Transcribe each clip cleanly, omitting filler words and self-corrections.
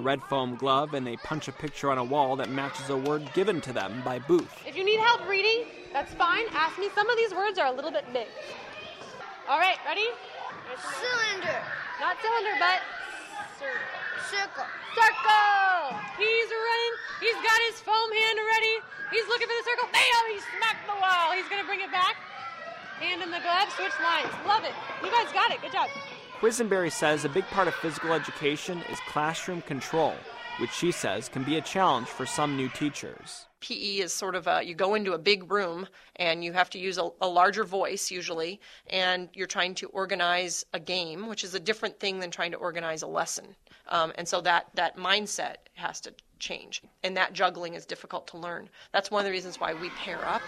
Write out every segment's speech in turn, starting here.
red foam glove and they punch a picture on a wall that matches a word given to them by Booth. If you need help reading, that's fine. Ask me. Some of these words are a little bit big. All right, ready? Cylinder. Not cylinder, but Circle. circle. He's running. He's got his foam hand ready. He's looking for the circle. Bam! He smacked the wall. He's going to bring it back. Hand in the glove, switch lines. Love it. You guys got it. Good job. Quisenberry says a big part of physical education is classroom control, which she says can be a challenge for some new teachers. PE is sort of you go into a big room and you have to use a larger voice usually, and you're trying to organize a game, which is a different thing than trying to organize a lesson. And so that mindset has to change, and that juggling is difficult to learn. That's one of the reasons why we pair up.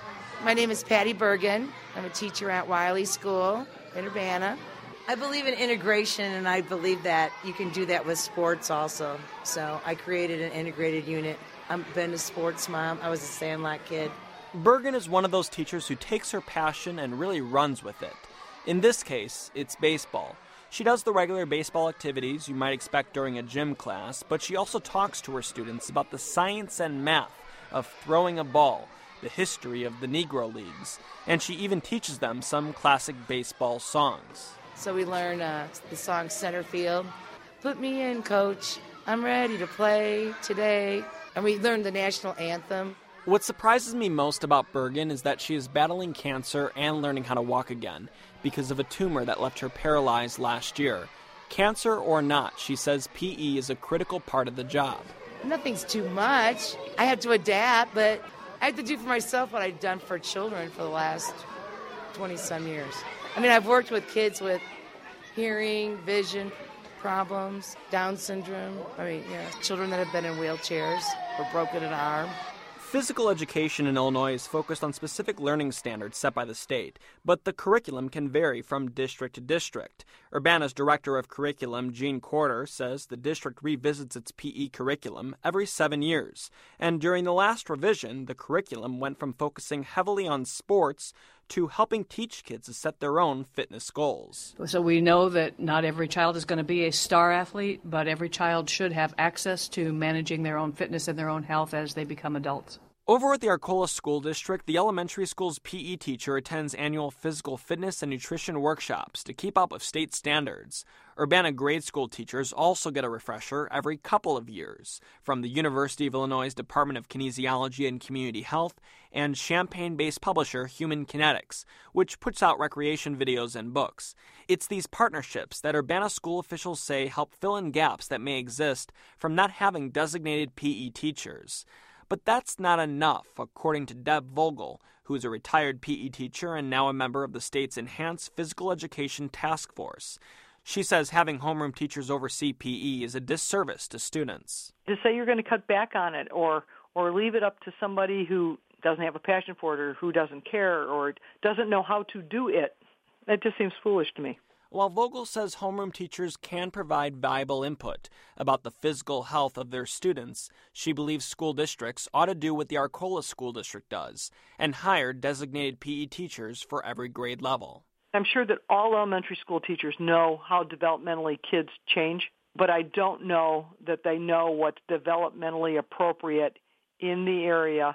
My name is Patty Bergen. I'm a teacher at Wiley School in Urbana. I believe in integration, and I believe that you can do that with sports also. So I created an integrated unit. I've been a sports mom. I was a Sandlot kid. Bergen is one of those teachers who takes her passion and really runs with it. In this case, it's baseball. She does the regular baseball activities you might expect during a gym class, but she also talks to her students about the science and math of throwing a ball, the history of the Negro Leagues, and she even teaches them some classic baseball songs. So we learn the song Center Field. Put me in, coach. I'm ready to play today. And we learned the national anthem. What surprises me most about Bergen is that she is battling cancer and learning how to walk again because of a tumor that left her paralyzed last year. Cancer or not, she says PE is a critical part of the job. Nothing's too much. I have to adapt, but I have to do for myself what I've done for children for the last 20-some years. I mean, I've worked with kids with hearing, vision problems, Down syndrome. Children that have been in wheelchairs or broken an arm. Physical education in Illinois is focused on specific learning standards set by the state, but the curriculum can vary from district to district. Urbana's director of curriculum, Gene Corder, says the district revisits its PE curriculum every 7 years. And during the last revision, the curriculum went from focusing heavily on sports to helping teach kids to set their own fitness goals. So we know that not every child is going to be a star athlete, but every child should have access to managing their own fitness and their own health as they become adults. Over at the Arcola School District, the elementary school's PE teacher attends annual physical fitness and nutrition workshops to keep up with state standards. Urbana grade school teachers also get a refresher every couple of years from the University of Illinois Department of Kinesiology and Community Health and Champaign-based publisher Human Kinetics, which puts out recreation videos and books. It's these partnerships that Urbana school officials say help fill in gaps that may exist from not having designated PE teachers. But that's not enough, according to Deb Vogel, who is a retired PE teacher and now a member of the state's Enhanced Physical Education Task Force. She says having homeroom teachers oversee PE is a disservice to students. To say you're going to cut back on it or leave it up to somebody who doesn't have a passion for it or who doesn't care or doesn't know how to do it, that just seems foolish to me. While Vogel says homeroom teachers can provide valuable input about the physical health of their students, she believes school districts ought to do what the Arcola School District does and hire designated PE teachers for every grade level. I'm sure that all elementary school teachers know how developmentally kids change, but I don't know that they know what's developmentally appropriate in the area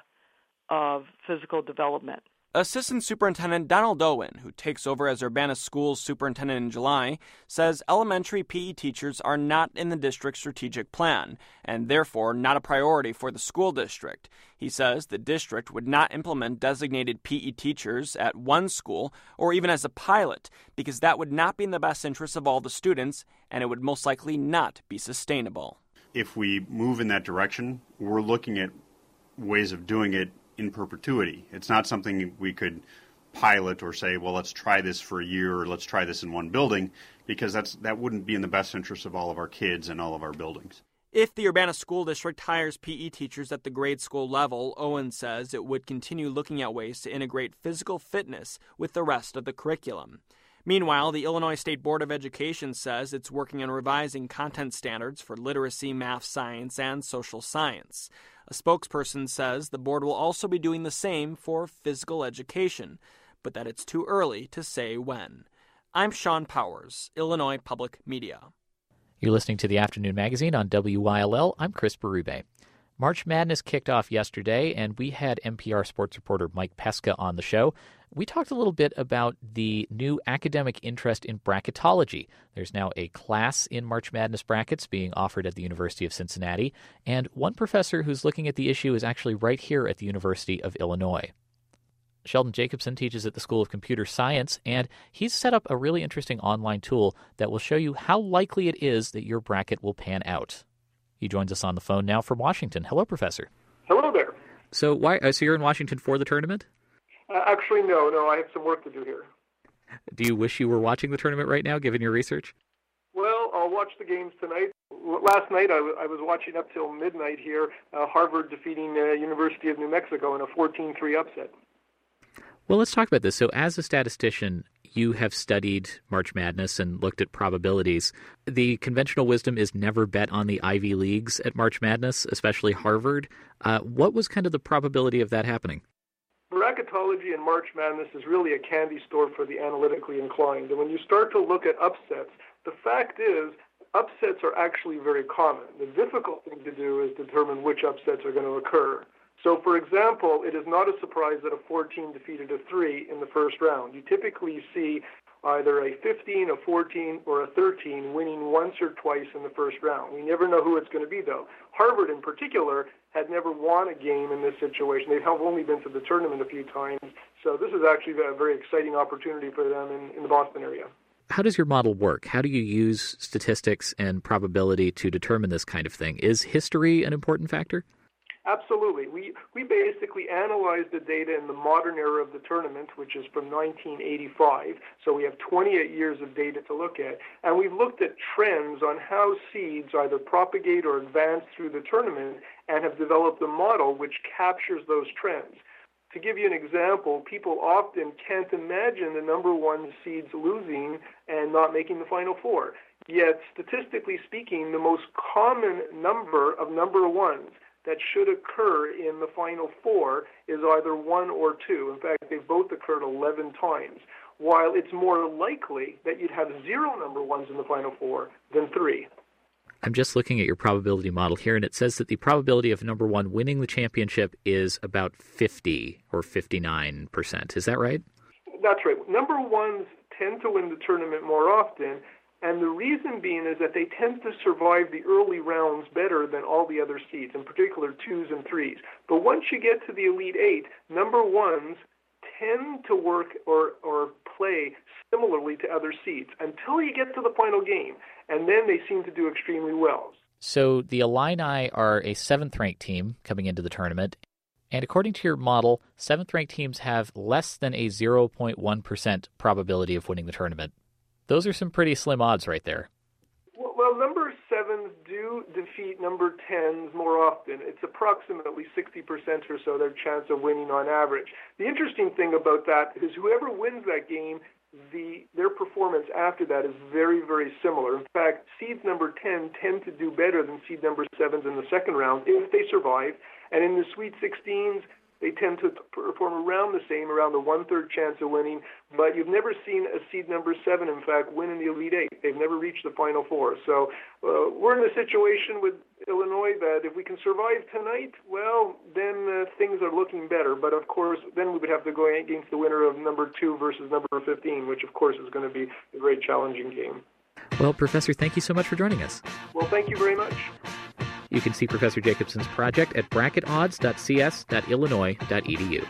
of physical development. Assistant Superintendent Donald Owen, who takes over as Urbana Schools Superintendent in July, says elementary PE teachers are not in the district's strategic plan and therefore not a priority for the school district. He says the district would not implement designated PE teachers at one school or even as a pilot because that would not be in the best interest of all the students and it would most likely not be sustainable. If we move in that direction, we're looking at ways of doing it in perpetuity. It's not something we could pilot or say, well, let's try this for a year or let's try this in one building, because that wouldn't be in the best interest of all of our kids and all of our buildings. If the Urbana School District hires PE teachers at the grade school level, Owen says it would continue looking at ways to integrate physical fitness with the rest of the curriculum. Meanwhile, the Illinois State Board of Education says it's working on revising content standards for literacy, math, science, and social science. A spokesperson says the board will also be doing the same for physical education, but that it's too early to say when. I'm Sean Powers, Illinois Public Media. You're listening to the Afternoon Magazine on WYLL. I'm Chris Berube. March Madness kicked off yesterday, and we had NPR sports reporter Mike Pesca on the show. We talked a little bit about the new academic interest in bracketology. There's now a class in March Madness brackets being offered at the University of Cincinnati, and one professor who's looking at the issue is actually right here at the University of Illinois. Sheldon Jacobson teaches at the School of Computer Science, and he's set up a really interesting online tool that will show you how likely it is that your bracket will pan out. He joins us on the phone now from Washington. Hello, Professor. Hello there. So you're in Washington for the tournament? Actually, no. I have some work to do here. Do you wish you were watching the tournament right now, given your research? Well, I'll watch the games tonight. Last night I was watching up till midnight here, Harvard defeating University of New Mexico in a 14-3 upset. Well, let's talk about this. So as a statistician, you have studied March Madness and looked at probabilities. The conventional wisdom is never bet on the Ivy Leagues at March Madness, especially Harvard. What was kind of the probability of that happening? Bracketology in March Madness is really a candy store for the analytically inclined. And when you start to look at upsets, the fact is upsets are actually very common. The difficult thing to do is determine which upsets are going to occur. So, for example, it is not a surprise that a 14 defeated a 3 in the first round. You typically see either a 15, a 14, or a 13 winning once or twice in the first round. We never know who it's going to be, though. Harvard, in particular, had never won a game in this situation. They have only been to the tournament a few times. So this is actually a very exciting opportunity for them in the Boston area. How does your model work? How do you use statistics and probability to determine this kind of thing? Is history an important factor? Absolutely. We basically analyzed the data in the modern era of the tournament, which is from 1985. So we have 28 years of data to look at. And we've looked at trends on how seeds either propagate or advance through the tournament and have developed a model which captures those trends. To give you an example, people often can't imagine the number one seeds losing and not making the Final Four. Yet, statistically speaking, the most common number of number ones that should occur in the Final Four is either 1 or 2. In fact, they've both occurred 11 times, while it's more likely that you'd have 0 number ones in the Final Four than 3. I'm just looking at your probability model here, and it says that the probability of number one winning the championship is about 50 or 59%. Is that right? That's right. Number ones tend to win the tournament more often, and the reason being is that they tend to survive the early rounds better than all the other seeds, in particular 2s and 3s. But once you get to the Elite Eight, number ones tend to work or play similarly to other seeds until you get to the final game, and then they seem to do extremely well. So the Illini are a 7th-ranked team coming into the tournament, and according to your model, 7th-ranked teams have less than a 0.1% probability of winning the tournament. Those are some pretty slim odds right there. Well, number 7s do defeat number 10s more often. It's approximately 60% or so their chance of winning on average. The interesting thing about that is whoever wins that game, their performance after that is very, very similar. In fact, seeds number 10 tend to do better than seed number 7s in the second round if they survive. And in the Sweet 16s, they tend to perform around the same, around the 1/3 chance of winning. But you've never seen a seed number 7, in fact, win in the Elite Eight. They've never reached the Final Four. So we're in a situation with Illinois that if we can survive tonight, well, then things are looking better. But, of course, then we would have to go against the winner of number 2 versus number 15, which, of course, is going to be a very challenging game. Well, Professor, thank you so much for joining us. Well, thank you very much. You can see Professor Jacobson's project at bracketodds.cs.illinois.edu.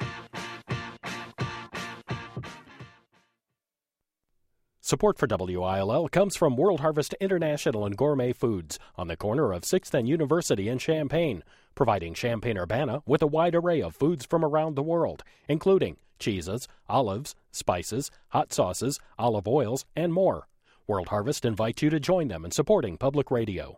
Support for WILL comes from World Harvest International and Gourmet Foods on the corner of 6th and University in Champaign, providing Champaign-Urbana with a wide array of foods from around the world, including cheeses, olives, spices, hot sauces, olive oils, and more. World Harvest invites you to join them in supporting public radio.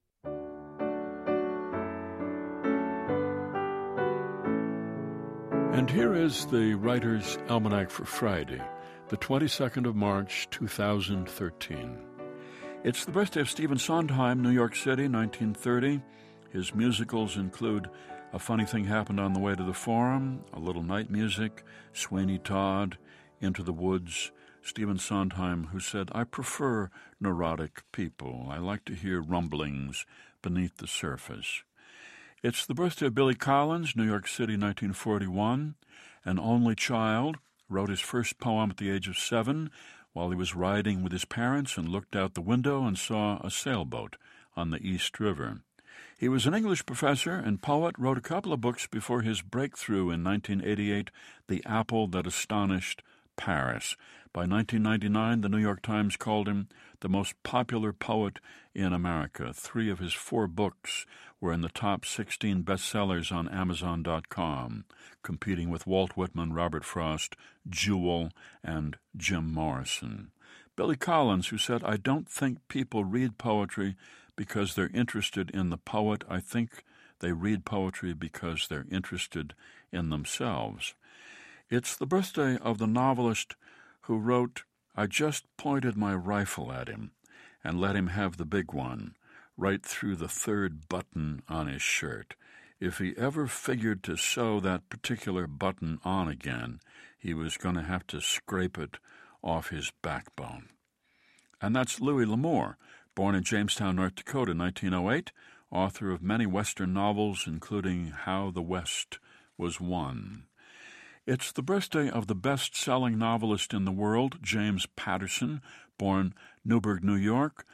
And here is the Writer's Almanac for Friday, the 22nd of March, 2013. It's the birthday of Stephen Sondheim, New York City, 1930. His musicals include A Funny Thing Happened on the Way to the Forum, A Little Night Music, Sweeney Todd, Into the Woods, Stephen Sondheim, who said, "I prefer neurotic people. I like to hear rumblings beneath the surface." It's the birthday of Billy Collins, New York City, 1941. An only child, wrote his first poem at the age of 7 while he was riding with his parents and looked out the window and saw a sailboat on the East River. He was an English professor and poet, wrote a couple of books before his breakthrough in 1988, The Apple That Astonished Paris. By 1999, the New York Times called him the most popular poet in America. 3 of his 4 books were in the top 16 bestsellers on Amazon.com, competing with Walt Whitman, Robert Frost, Jewell, and Jim Morrison. Billy Collins, who said, "I don't think people read poetry because they're interested in the poet. I think they read poetry because they're interested in themselves." It's the birthday of the novelist who wrote, "I just pointed my rifle at him and let him have the big one, right through the 3rd button on his shirt. If he ever figured to sew that particular button on again, he was going to have to scrape it off his backbone." And that's Louis L'Amour, born in Jamestown, North Dakota, 1908, author of many Western novels, including How the West Was Won. It's the birthday of the best-selling novelist in the world, James Patterson, born Newburgh, New York,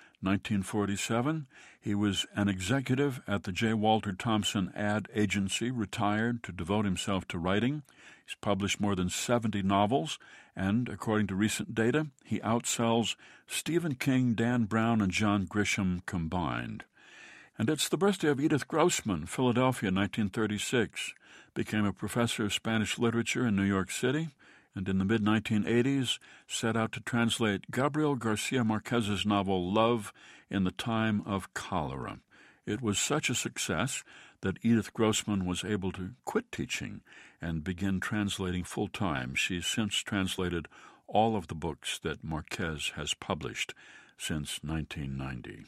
1947. He was an executive at the J. Walter Thompson ad agency, retired to devote himself to writing. He's published more than 70 novels, and, according to recent data, he outsells Stephen King, Dan Brown, and John Grisham combined. And it's the birthday of Edith Grossman, Philadelphia, 1936. Became a professor of Spanish literature in New York City, and in the mid-1980s set out to translate Gabriel Garcia Marquez's novel Love in the Time of Cholera. It was such a success that Edith Grossman was able to quit teaching and begin translating full-time. She's since translated all of the books that Marquez has published since 1990.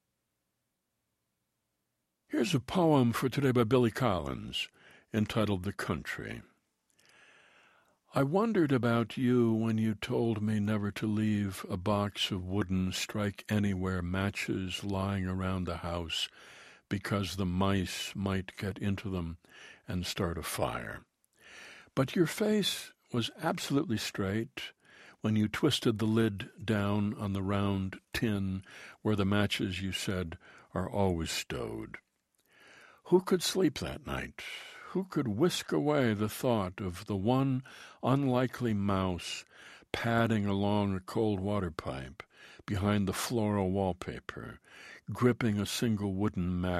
Here's a poem for today by Billy Collins, entitled The Country. I wondered about you when you told me never to leave a box of wooden strike-anywhere matches lying around the house because the mice might get into them and start a fire. But your face was absolutely straight when you twisted the lid down on the round tin where the matches, you said, are always stowed. Who could sleep that night? Who could whisk away the thought of the one unlikely mouse padding along a cold water pipe behind the floral wallpaper, gripping a single wooden mat